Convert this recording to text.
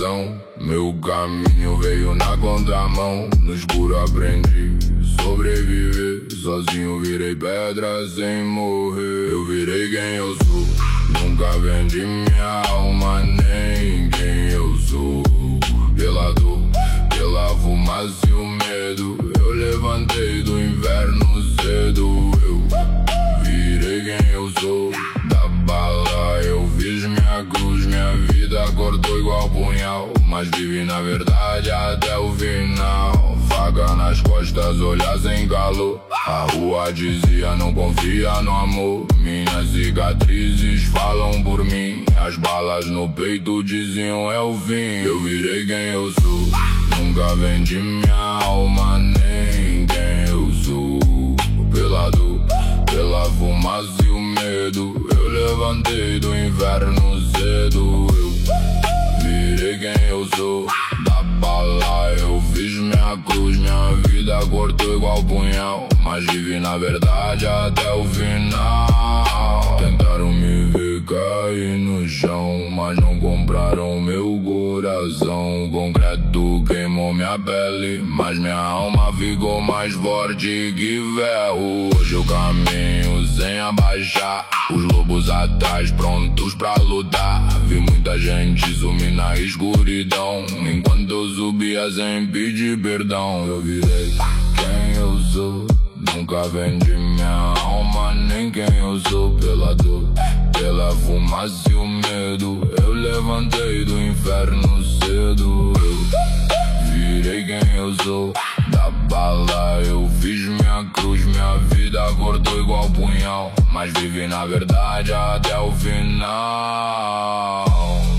razão. Meu caminho veio na contramão. No escuro aprendi sobreviver. Sozinho virei pedra sem morrer. Eu virei quem eu sou. Nunca vendi minha alma nem quem eu sou. Pela dor, pela fumaça e o medo, eu levantei do inverno cedo. Eu virei quem eu sou. Da bala eu fiz minha cruz. Minha vida cortou igual punhal, mas vivi na verdade até o final. Faca nas costas, olhar sem calor. A rua dizia não confia no amor. Minhas cicatrizes falam por mim. As balas no peito diziam é o fim. Eu virei quem eu sou. Nunca vendi minha alma nem quem eu sou. Pela dor, pela fumaça e o medo, eu levantei do inverno cedo. Eu virei quem eu sou. Da bala eu fiz minha cruz. Minha vida cortou igual punhal, mas vivi na verdade até o final. Tentaram me ver cair no chão, mas não compraram meu coração. O concreto queimou minha pele, mas minha alma ficou mais forte que ferro. Hoje eu caminho sem abaixar, os lobos atrás prontos pra lutar. Vi muita gente sumir na escuridão, enquanto eu subia sem pedir perdão. Eu virei quem eu sou. Nunca vendi minha alma nem quem eu sou. Pela dor, pela fumaça e o medo, eu levantei do inferno cedo. Eu virei quem eu sou. Da bala eu fiz minha cruz. Minha vida cortou igual punhal, mas vivi na verdade até o final.